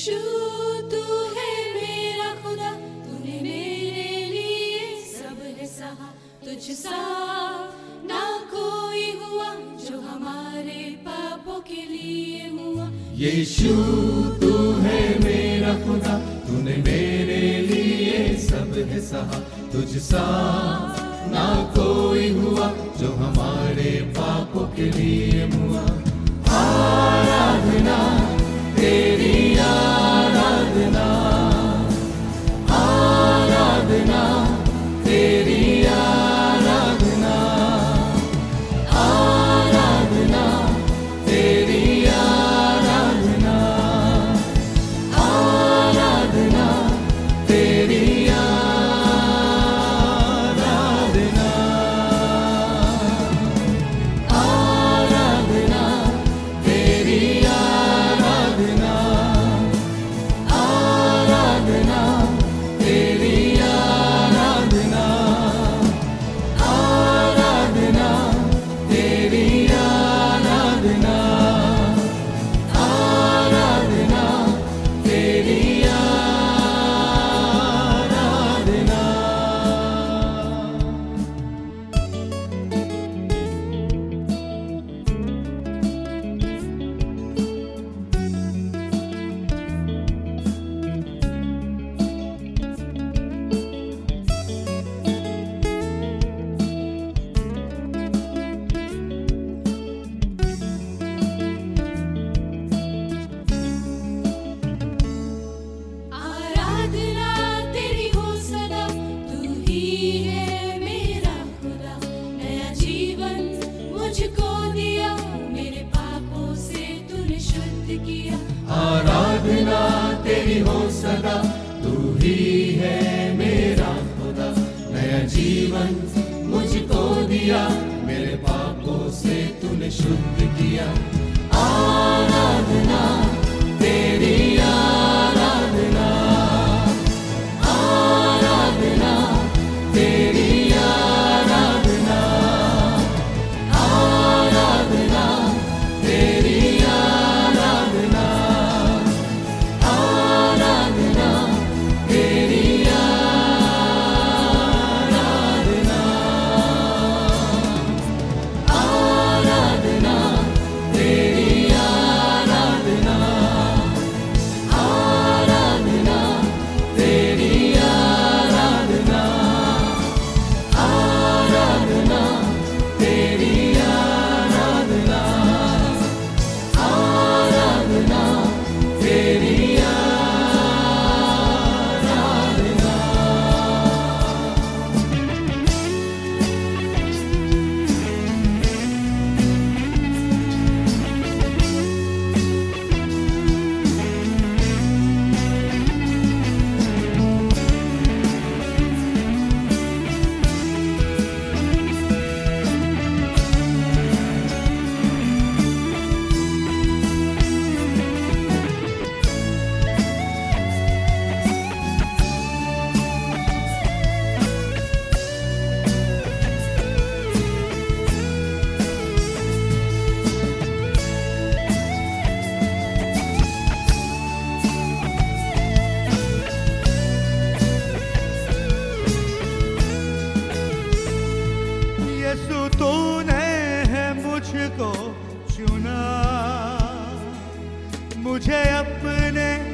यीशु तू है मेरा खुदा, तूने मेरे लिए सब है सहा। तुझसा ना कोई हुआ जो हमारे पापों के लिए हुआ। यीशु तू है मेरा खुदा, तूने मेरे लिए सब है सहा। तुझसा ना कोई हुआ जो हमारे पापों के लिए हुआ। आराधना तेरी आराधना, आराधना तेरी आराधना, आराधना तेरी आराधना, आराधना तेरी आराधना, आराधना तेरी आराधना, आराधना तेरी आराधना, आराधना तेरी आराधना, आराधना तेरी आराधना। आराधना तेरी हो सदा, तू ही है मेरा खुदा। नया जीवन मुझको दिया, मेरे पापों से तूने शुद्ध किया। आराधना तेरी हो सदा, तू ही है मेरा खुदा। नया जीवन मुझको दिया, मेरे पापों से तूने शुद्ध किया। आराधना तेरी आराधना, आराधना तेरी आराधना, आराधना तेरी आराधना, आराधना तेरी आराधना, आराधना तेरी आराधना, आराधना तेरी आराधना, आराधना तेरी आराधना, आराधना तेरी यीशु तूने है मुझको चुना, मुझे अपने